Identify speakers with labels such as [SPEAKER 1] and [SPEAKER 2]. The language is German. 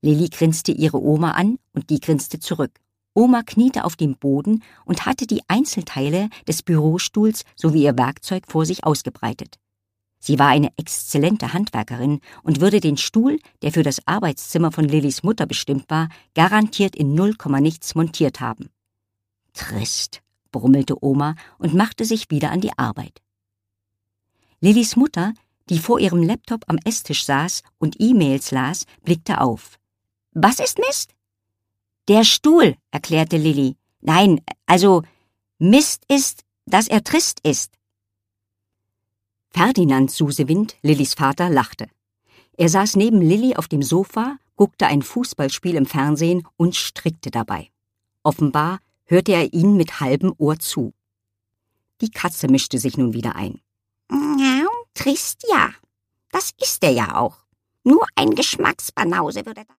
[SPEAKER 1] Lilli grinste ihre Oma an und die grinste zurück. Oma kniete auf dem Boden und hatte die Einzelteile des Bürostuhls sowie ihr Werkzeug vor sich ausgebreitet. Sie war eine exzellente Handwerkerin und würde den Stuhl, der für das Arbeitszimmer von Lillis Mutter bestimmt war, garantiert in 0, nichts montiert haben. Trist, brummelte Oma und machte sich wieder an die Arbeit. Lillis Mutter, die vor ihrem Laptop am Esstisch saß und E-Mails las, blickte auf. »Was ist Mist?« »Der Stuhl«, erklärte Lilli. »Nein, also Mist ist, dass er trist ist.« Ferdinand Susewind, Lillis Vater, lachte. Er saß neben Lilli auf dem Sofa, guckte ein Fußballspiel im Fernsehen und strickte dabei. Offenbar hörte er ihnen mit halbem Ohr zu. Die Katze mischte sich nun wieder ein.
[SPEAKER 2] Ja, trist ja. Das ist er ja auch. Nur ein Geschmacksbanause würde das.